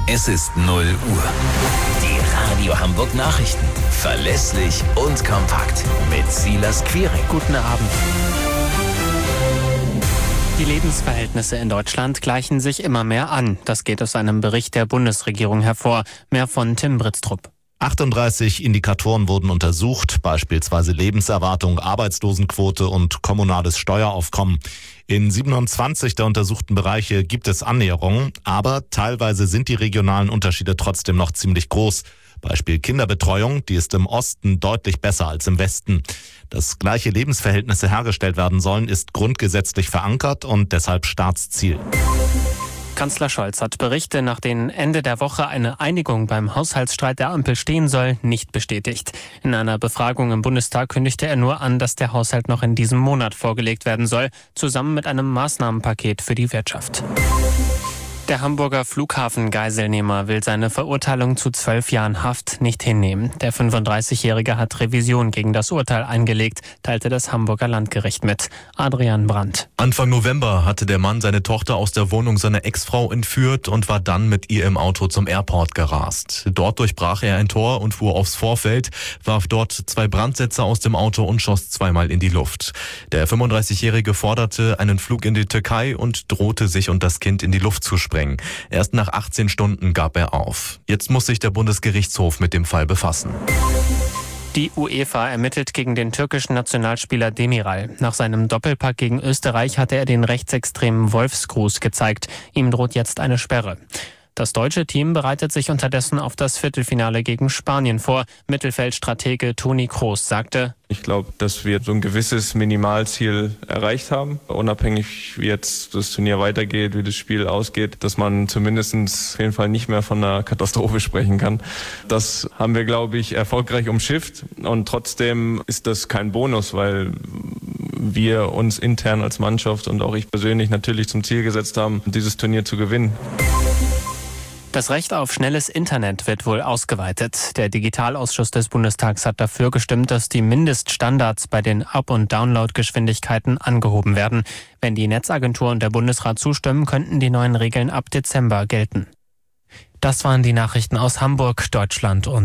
Es ist 0 Uhr. Die Radio Hamburg Nachrichten. Verlässlich und kompakt. Mit Silas Quiring. Guten Abend. Die Lebensverhältnisse in Deutschland gleichen sich immer mehr an. Das geht aus einem Bericht der Bundesregierung hervor. Mehr von Tim Britztrup. 38 Indikatoren wurden untersucht, beispielsweise Lebenserwartung, Arbeitslosenquote und kommunales Steueraufkommen. In 27 der untersuchten Bereiche gibt es Annäherungen, aber teilweise sind die regionalen Unterschiede trotzdem noch ziemlich groß. Beispiel Kinderbetreuung, die ist im Osten deutlich besser als im Westen. Dass gleiche Lebensverhältnisse hergestellt werden sollen, ist grundgesetzlich verankert und deshalb Staatsziel. Kanzler Scholz hat Berichte, nach denen Ende der Woche eine Einigung beim Haushaltsstreit der Ampel stehen soll, nicht bestätigt. In einer Befragung im Bundestag kündigte er nur an, dass der Haushalt noch in diesem Monat vorgelegt werden soll, zusammen mit einem Maßnahmenpaket für die Wirtschaft. Der Hamburger Flughafengeiselnehmer will seine Verurteilung zu 12 Jahren Haft nicht hinnehmen. Der 35-Jährige hat Revision gegen das Urteil eingelegt, teilte das Hamburger Landgericht mit. Adrian Brandt. Anfang November hatte der Mann seine Tochter aus der Wohnung seiner Ex-Frau entführt und war dann mit ihr im Auto zum Airport gerast. Dort durchbrach er ein Tor und fuhr aufs Vorfeld, warf dort 2 Brandsätze aus dem Auto und schoss 2-mal in die Luft. Der 35-Jährige forderte einen Flug in die Türkei und drohte, sich und das Kind in die Luft zu sprengen. Erst nach 18 Stunden gab er auf. Jetzt muss sich der Bundesgerichtshof mit dem Fall befassen. Die UEFA ermittelt gegen den türkischen Nationalspieler Demiral. Nach seinem Doppelpack gegen Österreich hatte er den rechtsextremen Wolfsgruß gezeigt. Ihm droht jetzt eine Sperre. Das deutsche Team bereitet sich unterdessen auf das Viertelfinale gegen Spanien vor. Mittelfeldstratege Toni Kroos sagte: Ich glaube, dass wir so ein gewisses Minimalziel erreicht haben. Unabhängig, wie jetzt das Turnier weitergeht, wie das Spiel ausgeht, dass man zumindest auf jeden Fall nicht mehr von einer Katastrophe sprechen kann. Das haben wir, glaube ich, erfolgreich umschifft. Und trotzdem ist das kein Bonus, weil wir uns intern als Mannschaft und auch ich persönlich natürlich zum Ziel gesetzt haben, dieses Turnier zu gewinnen. Das Recht auf schnelles Internet wird wohl ausgeweitet. Der Digitalausschuss des Bundestags hat dafür gestimmt, dass die Mindeststandards bei den Up- und Downloadgeschwindigkeiten angehoben werden. Wenn die Netzagentur und der Bundesrat zustimmen, könnten die neuen Regeln ab Dezember gelten. Das waren die Nachrichten aus Hamburg, Deutschland und